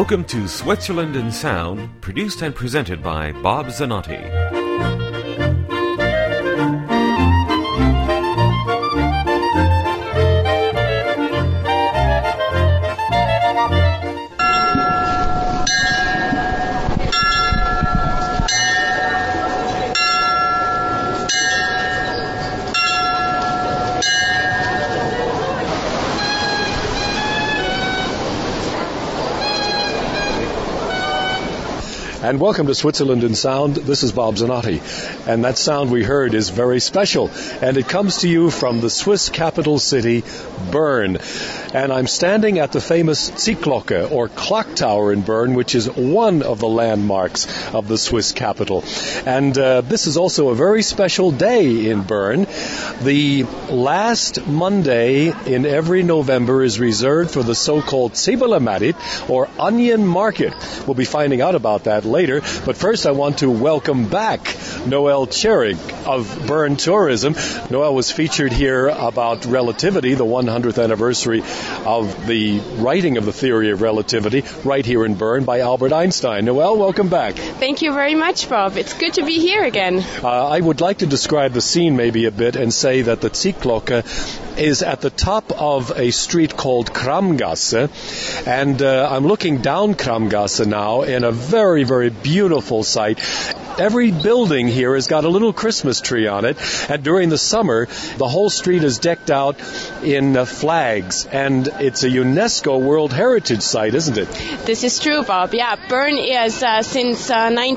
Welcome to Switzerland in Sound, produced and presented by Bob Zanotti. And welcome to Switzerland in Sound. This is Bob Zanotti. And that sound we heard is very special. And it comes to you from the Swiss capital city, Bern. And I'm standing at the famous Ziehglocke, or clock tower in Bern, which is one of the landmarks of the Swiss capital. And this is also a very special day in Bern. The last Monday in every November is reserved for the so-called Zwiebelmarkt, or onion market. We'll be finding out about that later. But first I want to welcome back Noel Tschering of Bern Tourism. Noel was featured here about relativity, the 100th anniversary of the writing of the theory of relativity, right here in Bern by Albert Einstein. Noel, welcome back. Thank you very much, Bob. It's good to be here again. I would like to describe the scene maybe a bit and say that the Ziehglocke is at the top of a street called Kramgasse, and I'm looking down Kramgasse now in a very, very beautiful sight. Every building here has got a little Christmas tree on it, and during the summer, the whole street is decked out in flags, and it's a UNESCO World Heritage Site, isn't it? This is true, Bob. Yeah, Bern is, since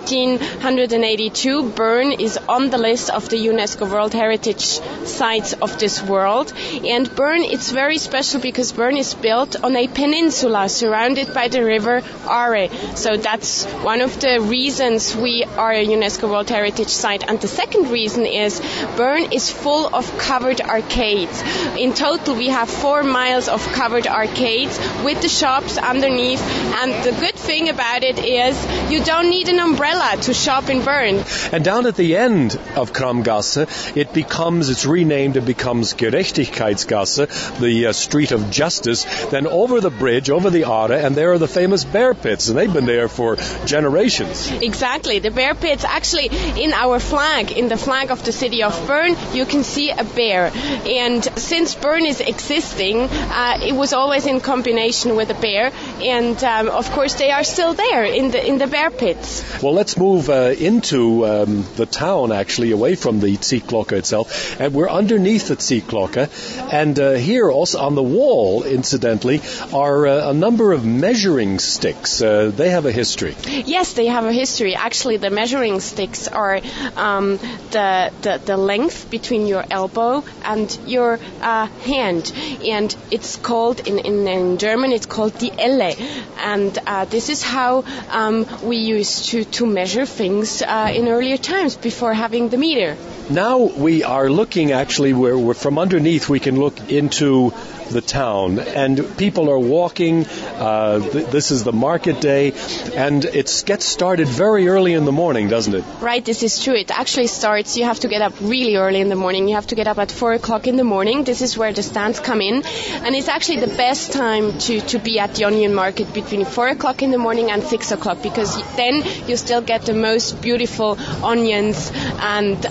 1982, Bern is on the list of the UNESCO World Heritage Sites of this world, and Bern, it's very special because Bern is built on a peninsula surrounded by the river Aare, so that's one of the reasons we are a UNESCO World Heritage Site. And the second reason is Bern is full of covered arcades. In total, we have 4 miles of covered arcades with the shops underneath. And the good thing about it is you don't need an umbrella to shop in Bern. And down at the end of Kramgasse, it's renamed, it becomes Gerechtigkeitsgasse, the street of justice. Then over the bridge, over the Aare, and there are the famous bear pits, and they've been there for generations. Exactly. The bear pits, actually, in our flag, in the flag of the city of Bern, you can see a bear. And since Bern is existing, it was always in combination with a bear. And of course, they are still there in the bear pits. Well, let's move into the town, actually, away from the Ziehglocke itself. And we're underneath the Ziehglocke. And here, also on the wall, incidentally, are a number of measuring sticks. They have a history. Yes, they have a history. Actually, the measuring sticks are the length between your elbow and your hand, and it's called in German it's called die Elle, and this is how we used to measure things in earlier times before having the meter. Now we are looking, actually, where we're from underneath we can look into the town, and people are walking. This is the market day, and it gets started very early in the morning, doesn't it? Right, this is true. It actually starts, you have to get up really early in the morning. You have to get up at 4 o'clock in the morning. This is where the stands come in, and it's actually the best time to be at the onion market between 4 o'clock in the morning and 6 o'clock, because then you still get the most beautiful onions and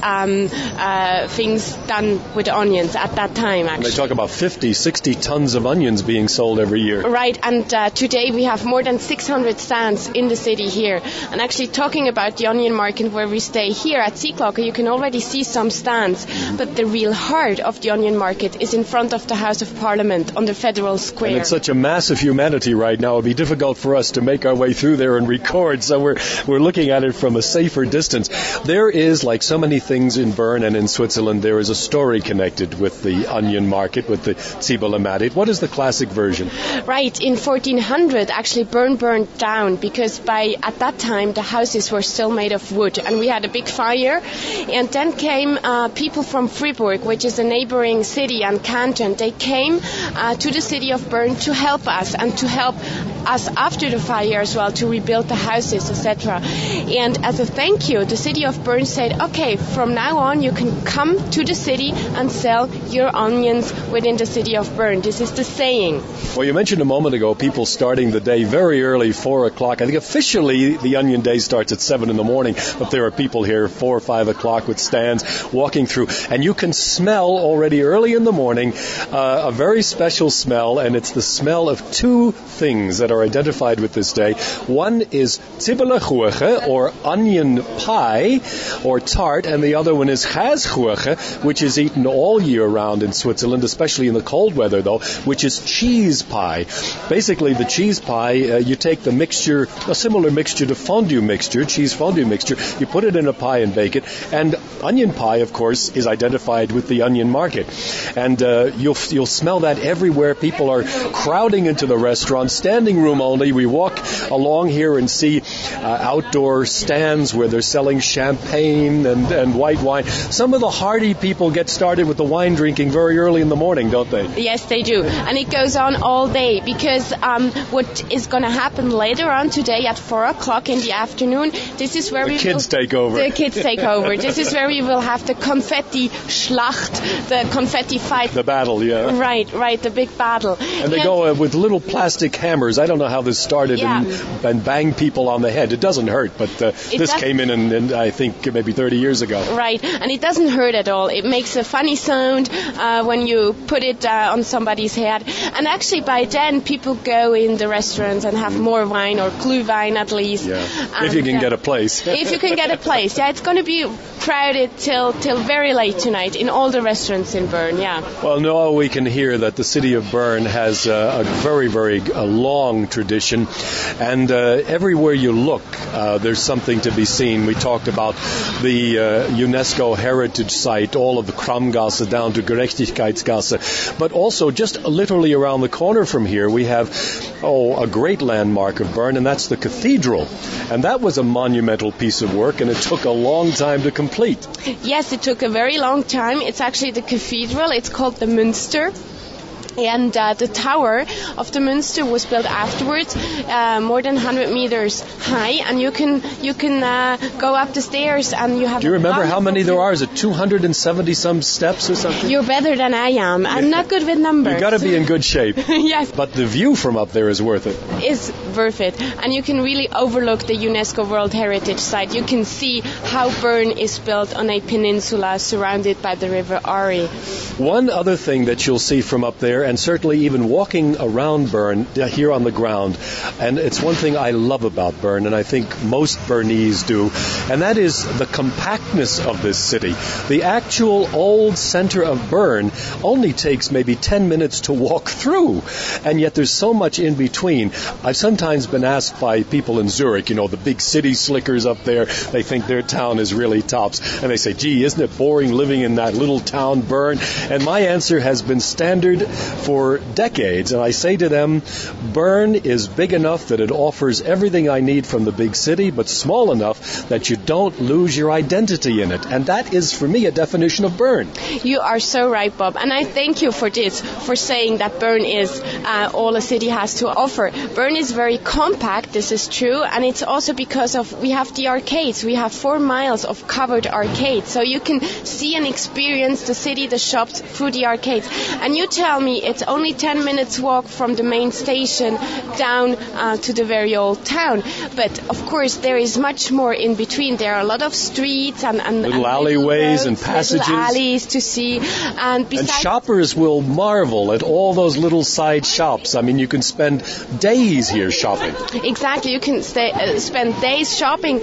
things done with the onions at that time, actually. And they talk about 50, 60 tons of onions being sold every year. Right, and today we have more than 600 stands in the city here. And actually, talking about the onion market where we stay here at Ziehglocke, you can already see some stands. But the real heart of the onion market is in front of the House of Parliament on the Federal Square. And it's such a massive humanity right now. It'd be difficult for us to make our way through there and record, so we're looking at it from a safer distance. There is, like so many things in Bern and in Switzerland, there is a story connected with the onion market, with the Zwiebelmarkt. What is the classic version? Right, in 1400, actually Bern burned down because at that time the houses were still made of wood, and we had a big fire, and then came people from Fribourg, which is a neighboring city and canton. They came to the city of Bern to help us and to help us after the fire as well, to rebuild the houses, etc. And as a thank you, the city of Bern said, okay, from now on you can come to the city and sell your onions within the city of Bern. This is the saying. Well, you mentioned a moment ago people starting the day very early, 4 o'clock. I think officially the Onion Day starts at 7 in the morning, but there are people here 4 or 5 o'clock with stands walking through. And you can smell already early in the morning a very special smell, and it's the smell of two things that are identified with this day. One is Zwiebelkuchen, or onion pie, or tart, and the other one is Käsekuchen, which is eaten all year round in Switzerland, especially in the cold weather, though, which is cheese pie. Basically, the cheese pie, you take the mixture, a similar mixture to fondue mixture, cheese fondue mixture, you put it in a pie and bake it, and onion pie, of course, is identified with the onion market. And you'll smell that everywhere. People are crowding into the restaurant, standing room only. We walk along here and see outdoor stands where they're selling champagne and white wine. Some of the hardy people get started with the wine drinking very early in the morning, don't they? Yes, they do. And it goes on all day, because what is going to happen later on today at 4 o'clock in the afternoon, this is where the kids take over. The kids take over. This is where we will have the confetti Schlacht, the confetti fight. The battle, yeah. Right, the big battle. And they go with little plastic hammers. I don't know how this started, and bang people on the head. It doesn't hurt, but this came in I think maybe 30 years ago. Right, and it doesn't hurt at all. It makes a funny sound when you put it on somebody's head. And actually by then people go in the restaurants and have more wine, or Glühwein at least. Yeah. If you can get a place. If you can get a place. Yeah, it's going to be crowded till very late tonight in all the restaurants in Bern, yeah. Well, now we can hear that the city of Bern has a very, very long tradition, and everywhere you look, there's something to be seen. We talked about the UNESCO heritage site, all of the Kramgasse down to Gerechtigkeitsgasse, but also just literally around the corner from here, we have a great landmark of Bern, and that's the cathedral. And that was a monumental piece of work, and it took a long time to complete. Yes, it took a very long time. It's actually the cathedral. It's called the Münster. And the tower of the Münster was built afterwards, more than 100 meters high, and you can go up the stairs and you have. Do you remember how many there are? Is it 270 some steps or something? You're better than I am. I'm not good with numbers. You got to be in good shape. Yes. But the view from up there is worth it. Is worth it, and you can really overlook the UNESCO World Heritage Site. You can see how Bern is built on a peninsula surrounded by the river Ari. One other thing that you'll see from up there, and certainly even walking around Bern here on the ground, and it's one thing I love about Bern, and I think most Bernese do, and that is the compactness of this city. The actual old center of Bern only takes maybe 10 minutes to walk through, and yet there's so much in between. I've sometimes been asked by people in Zurich, the big city slickers up there, they think their town is really tops, and they say, gee, isn't it boring living in that little town Bern? And my answer has been standard for decades, and I say to them, Bern is big enough that it offers everything I need from the big city, but small enough that you don't lose your identity in it. And that is, for me, a definition of Bern. You are so right, Bob, and I thank you for this, for saying that Bern is all a city has to offer. Bern is very compact, this is true, and it's also because we have the arcades. We have 4 miles of covered arcades, so you can see and experience the city, the shops, through the arcades. And you tell me it's only 10 minutes walk from the main station down to the very old town. But of course there is much more in between. There are a lot of streets and little alleyways and passages. Little alleys to see. And shoppers will marvel at all those little side shops. I mean, you can spend days here shopping. Exactly. You can spend days shopping.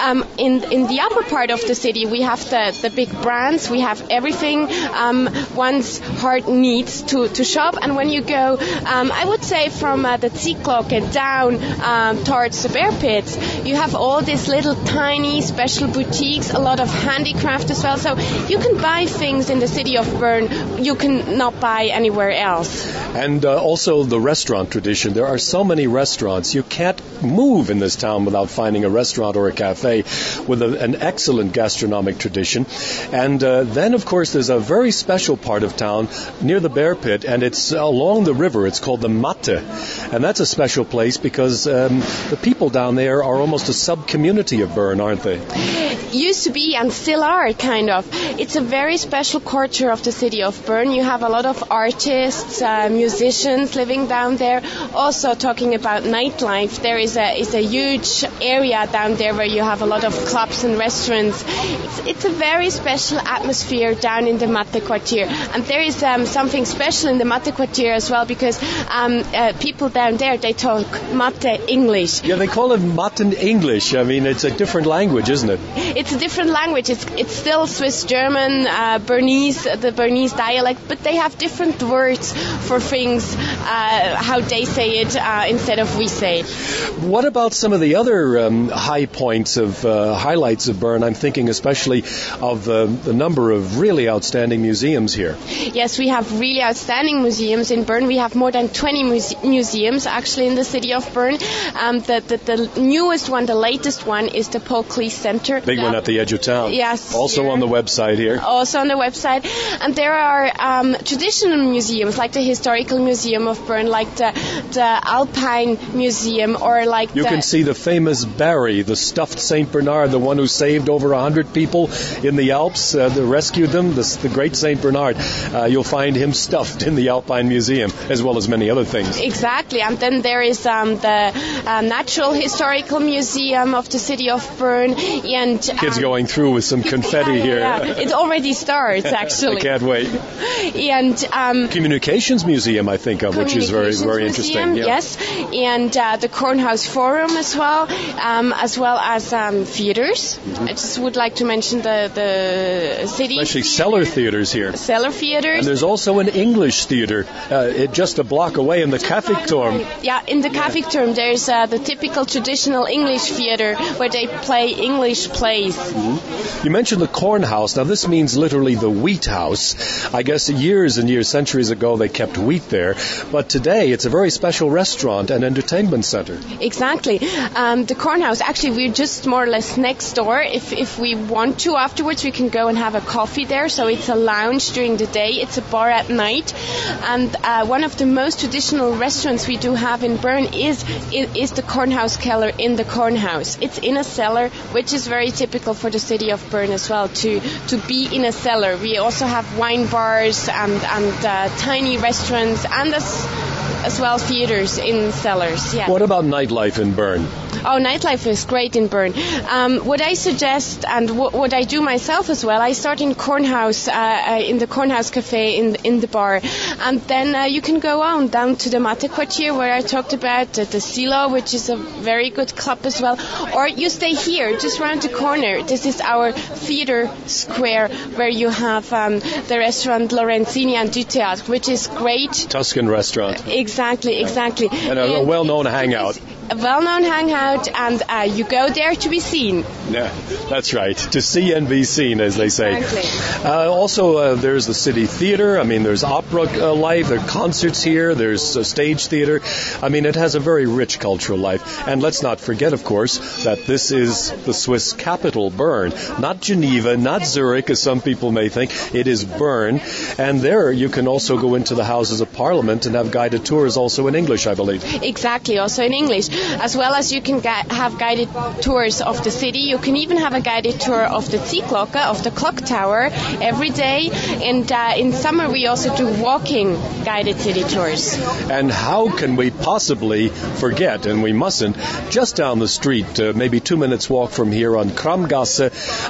In the upper part of the city we have the big brands. We have everything one's heart needs to shop. And when you go, I would say from the Ziegglocke down towards the Bear Pits, You have all these little tiny special boutiques, a lot of handicraft as well. So you can buy things in the city of Bern you can not buy anywhere else. And also the restaurant tradition. There are so many restaurants. You can't move in this town without finding a restaurant or a cafe with an excellent gastronomic tradition. And then, of course, there's a very special part of town near the Bear Pit, and it's along the river. It's called the Matte. And that's a special place because the people down there are almost a sub-community of Bern, aren't they? Used to be and still are, kind of. It's a very special quarter of the city of Bern. You have a lot of artists, musicians living down there. Also talking about nightlife, there is a huge area down there where you have a lot of clubs and restaurants. It's a very special atmosphere down in the Matte Quartier. And there is something special in the Matte Quartier as well because people down there, they talk Matte English. Yeah, they call it Matten English. I mean, it's a different language, isn't it? It's a different language. It's still Swiss German, Bernese, the Bernese dialect, but they have different words for things, how they say it instead of we say. What about some of the other high points of highlights of Bern? I'm thinking especially of the number of really outstanding museums here. Yes, we have really outstanding museums in Bern. We have more than 20 museums actually in the city of Bern. The newest one, the latest one, is the Paul Klee Center. Big one at the edge of town. Yes. Also here. On the website here. Also on the website. And there are traditional museums like the Historical Museum of Bern, like the Alpine Museum, or like you can see the famous Barry, the stuffed St. Bernard, the one who saved over 100 people in the Alps, rescued them, the great St. Bernard. You'll find him stuffed in the Alpine Museum, as well as many other things. Exactly. And then there is the Natural Historical Museum of the city of Bern. And kids going through with some confetti here. Yeah. It already starts, actually. I can't wait. And Communications Museum, I think of, which is very, very interesting. Yeah. Yes. And the Kornhaus Forum as well as theaters. Mm-hmm. I just would like to mention the city. Especially cellar theaters here. Cellar theaters. And there's also an English theater just a block away in the Kaffigturm. Yeah, in the Kaffigturm there's the typical traditional English theater where they play English plays. Mm-hmm. You mentioned the Kornhaus. Now this means literally the wheat house. I guess years and years, centuries ago, they kept wheat there. But today it's a very special restaurant and entertainment center. Exactly. The Kornhaus, actually we're just more or less next door. If we want to afterwards, we can go and have a coffee there. So it's a lounge during the day. It's a bar at night. And one of the most traditional restaurants we do have in Bern is the Kornhaus Keller in the Kornhaus. It's in a cellar, which is very typical for the city of Bern as well, to be in a cellar. We also have wine bars and tiny restaurants and as well theaters in cellars. Yeah. What about nightlife in Bern? Oh, nightlife is great in Bern. What I suggest and what I do myself as well, I start in Kornhaus, in the Kornhaus Cafe in the bar. And then you can go on down to the Matte Quartier where I talked about the Silo, which is a very good club as well. Or you stay here, just around the corner. This is our theater square where you have the restaurant Lorenzini and du Théâtre, which is great. Tuscan restaurant. Exactly. And a well-known hangout. A well-known hangout, and you go there to be seen. Yeah, that's right. To see and be seen, as they say. Exactly. Also, there's the city theater. I mean, there's opera life. There are concerts here. There's a stage theater. I mean, it has a very rich cultural life. And let's not forget, of course, that this is the Swiss capital, Bern. Not Geneva, not Zurich, as some people may think. It is Bern. And there you can also go into the Houses of Parliament and have guided tours also in English, I believe. Exactly, also in English. As well as you can have guided tours of the city. You can even have a guided tour of the Ziehglocke, of the clock tower, every day. And in summer we also do walking guided city tours. And how can we possibly forget, and we mustn't, just down the street, maybe 2 minutes walk from here on Kramgasse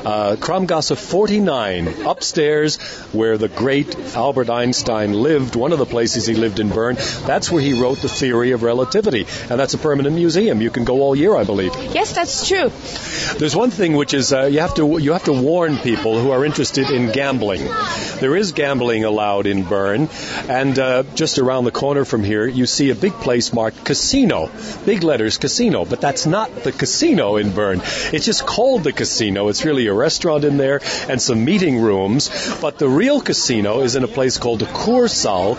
49, upstairs where the great Albert Einstein lived, one of the places he lived in Bern. That's where he wrote the theory of relativity. And that's a permanent permanent museum. You can go all year, I believe. Yes, that's true. There's one thing which is you have to warn people who are interested in gambling. There is gambling allowed in Bern, and just around the corner from here, you see a big place marked Casino, big letters Casino, but that's not the casino in Bern. It's just called the Casino. It's really a restaurant in there and some meeting rooms, but the real casino is in a place called the Kursaal,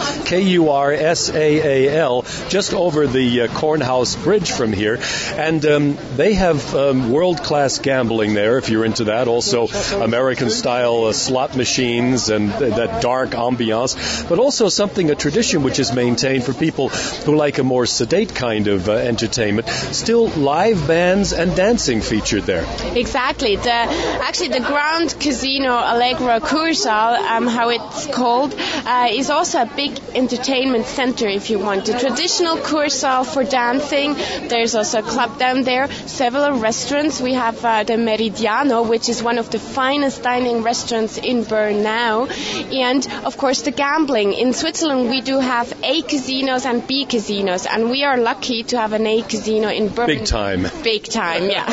Kursaal, just over the Kornhaus Bridge from here, and they have world-class gambling there, if you're into that. Also, American-style slot machines and that dark ambiance, but also a tradition which is maintained for people who like a more sedate kind of entertainment. Still live bands and dancing featured there. Exactly. The Grand Casino Allegra Kursaal, how it's called, is also a big entertainment center, if you want. The traditional Kursaal for dancing. There's also a club down there, several restaurants. We have the Meridiano, which is one of the finest dining restaurants in Bern now. And, of course, the gambling. In Switzerland, we do have A casinos and B casinos, and we are lucky to have an A casino in Bern. Big time. Big time, yeah.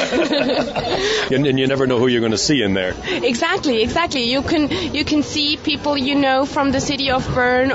And you never know who you're going to see in there. Exactly. You can see people you know from the city of Bern,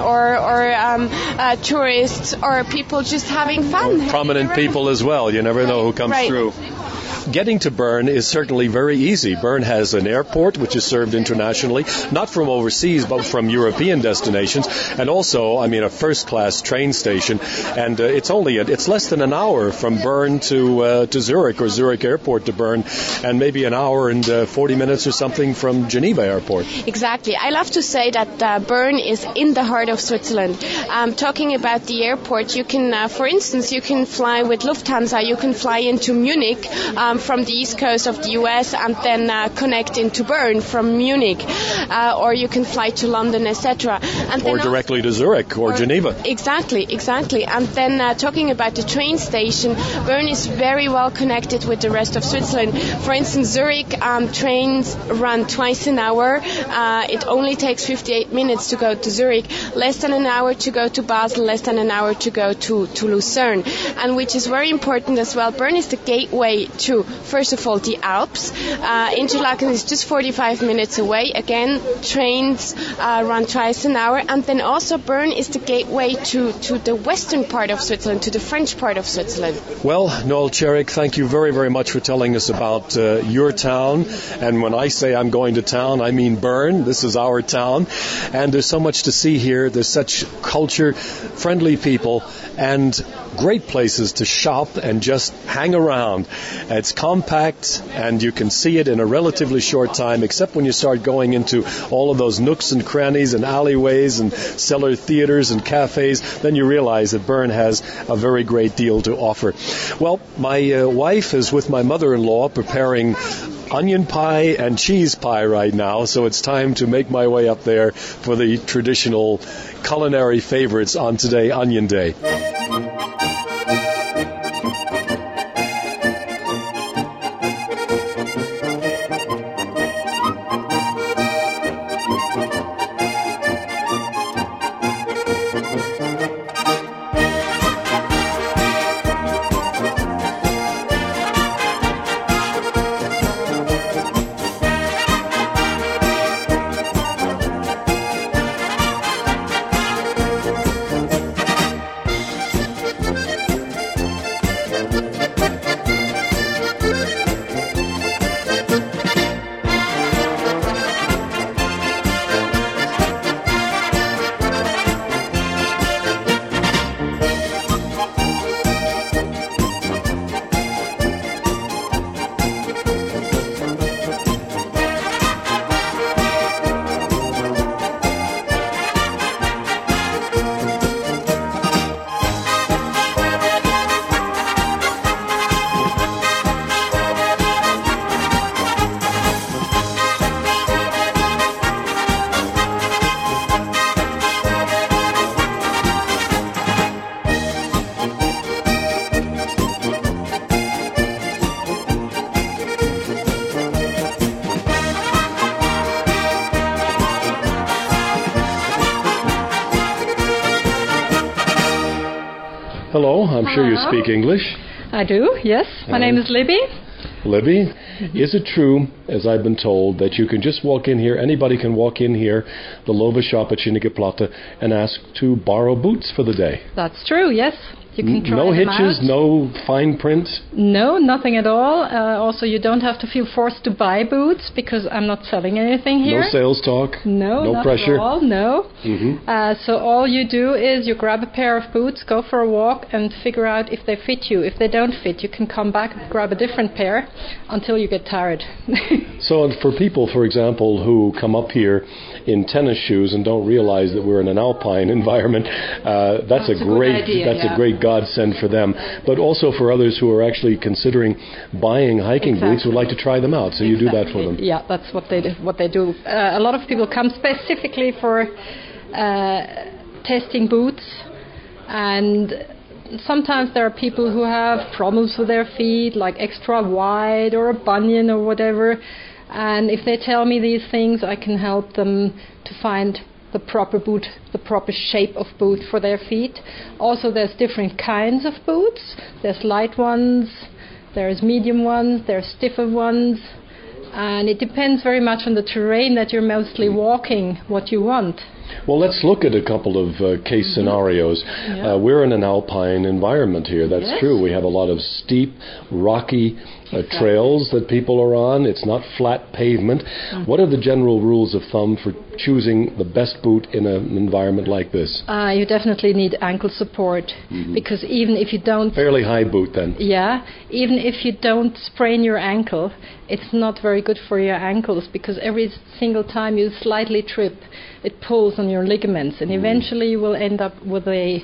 or tourists, or people just having fun. Or prominent people as well. You never know who comes through. Getting to Bern is certainly very easy. Bern has an airport which is served internationally, not from overseas but from European destinations, and also, a first-class train station. And it's less than an hour from Bern to Zurich, or Zurich Airport to Bern, and maybe an hour and 40 minutes or something from Geneva Airport. Exactly. I love to say that Bern is in the heart of Switzerland. Talking about the airport, you can, for instance, you can fly with Lufthansa. You can fly into Munich from the east coast of the US, and then connect into Bern from Munich, or you can fly to London, etc. Or directly to Zurich or Geneva. Exactly. And then talking about the train station, Bern is very well connected with the rest of Switzerland. For instance, Zurich trains run twice an hour. It only takes 58 minutes to go to Zurich, less than an hour to go to Basel, less than an hour to go to Lucerne. And which is very important as well, Bern is the gateway to, first of all, the Alps. Interlaken is just 45 minutes away. Again, trains run twice an hour. And then also Bern is the gateway to the western part of Switzerland, to the French part of Switzerland. Well, Noel Cherrick, thank you very, very much for telling us about your town. And when I say I'm going to town, I mean Bern. This is our town. And there's so much to see here. There's such culture, friendly people, and great places to shop and just hang around. It's compact, and you can see it in a relatively short time, except when you start going into all of those nooks and crannies and alleyways and cellar theaters and cafes. Then you realize that Bern has a very great deal to offer. Well, my wife is with my mother-in-law preparing onion pie and cheese pie right now, so it's time to make my way up there for the traditional culinary favorites on today, Onion Day. Hello, I'm sure you speak English. I do, yes. My name is Libby. Libby, is it true, as I've been told, that you can just walk in here, anybody can walk in here, the Lowe shop at Schinnige Platte, and ask to borrow boots for the day? That's true, yes. You can try no them hitches, out. no fine print? No, nothing at all. Also, you don't have to feel forced to buy boots because I'm not selling anything here. No sales talk? No, not pressure? at all, no. Mm-hmm. So all you do is you grab a pair of boots, go for a walk, and figure out if they fit you. If they don't fit, you can come back and grab a different pair until you get tired. So for people, for example, who come up here in tennis shoes and don't realize that we're in an alpine environment, that's a great godsend for them. But also for others who are actually considering buying hiking boots, would like to try them out. So you do that for them. Yeah, that's what they do. A lot of people come specifically for testing boots, and sometimes there are people who have problems with their feet, like extra wide or a bunion or whatever. And if they tell me these things, I can help them to find the proper boot, the proper shape of boot for their feet. Also, there's different kinds of boots. There's light ones, there's medium ones, there's stiffer ones. And it depends very much on the terrain that you're mostly walking, what you want. Well, let's look at a couple of case scenarios. Yeah. We're in an alpine environment here. That's true. We have a lot of steep, rocky trails that people are on. It's not flat pavement. What are the general rules of thumb for choosing the best boot in an environment like this? You definitely need ankle support, because even if you don't... Fairly high boot then. Yeah, even if you don't sprain your ankle, it's not very good for your ankles, because every single time you slightly trip, it pulls on your ligaments, and eventually you will end up with a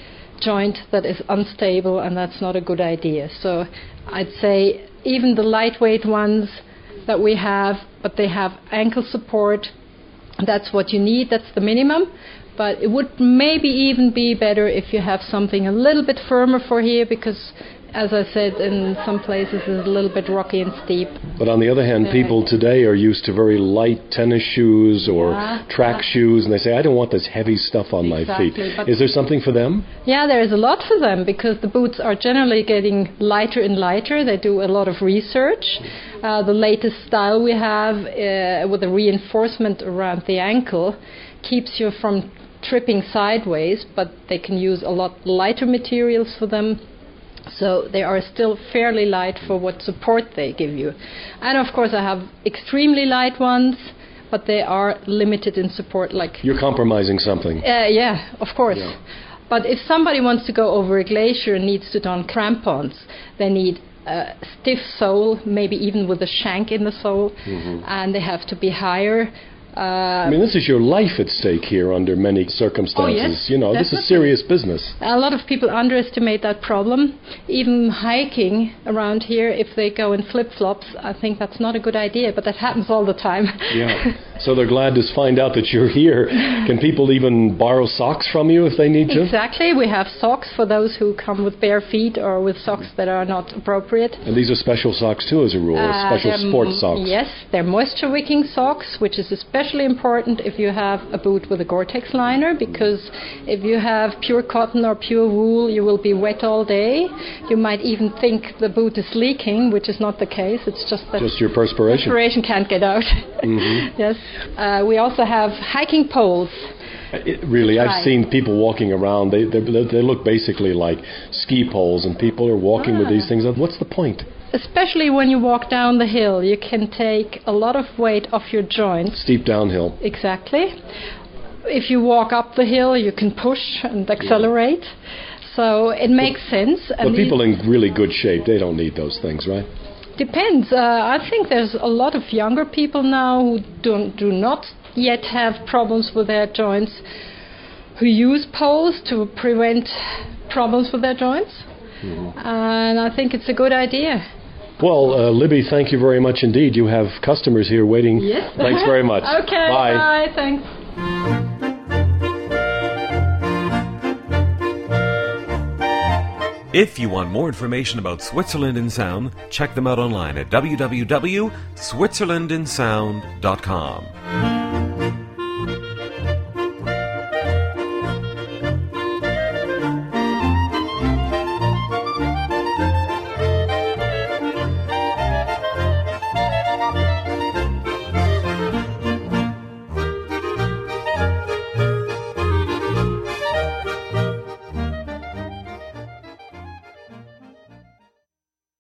joint that is unstable, and that's not a good idea. So I'd say even the lightweight ones that we have, but they have ankle support, that's what you need, that's the minimum. But it would maybe even be better if you have something a little bit firmer for here, because as I said, in some places it's a little bit rocky and steep. But on the other hand, people today are used to very light tennis shoes or track shoes, and they say, I don't want this heavy stuff on my feet. Is there something for them? Yeah, there is a lot for them, because the boots are generally getting lighter and lighter. They do a lot of research. The latest style we have with the reinforcement around the ankle keeps you from tripping sideways, but they can use a lot lighter materials for them. So they are still fairly light for what support they give you. And of course I have extremely light ones, but they are limited in support. Like you're compromising something. Yeah, of course. Yeah. But if somebody wants to go over a glacier and needs to don crampons, they need a stiff sole, maybe even with a shank in the sole, and they have to be higher. I mean, this is your life at stake here under many circumstances. Oh, yes, you know, definitely. This is serious business. A lot of people underestimate that problem. Even hiking around here, if they go in flip-flops, I think that's not a good idea, but that happens all the time. Yeah. So they're glad to find out that you're here. Can people even borrow socks from you if they need to? Exactly. We have socks for those who come with bare feet or with socks that are not appropriate. And these are special socks too, as a rule, special sports socks. Yes, they're moisture-wicking socks, which is especially important if you have a boot with a Gore-Tex liner, because if you have pure cotton or pure wool, you will be wet all day. You might even think the boot is leaking, which is not the case. It's just that your perspiration. Perspiration can't get out. Yes. We also have hiking poles. Really, I've seen people walking around. They look basically like ski poles, and people are walking with these things. What's the point? Especially when you walk down the hill, you can take a lot of weight off your joints. Steep downhill. Exactly. If you walk up the hill, you can push and accelerate. So it makes sense. But people in really good shape, they don't need those things, right? Depends. I think there's a lot of younger people now who do not yet have problems with their joints, who use poles to prevent problems with their joints. And I think it's a good idea. Well, Libby, thank you very much indeed. You have customers here waiting. Yes. Thanks very much. Okay. Bye. Bye. Thanks. If you want more information about Switzerland in Sound, check them out online at www.switzerlandinsound.com.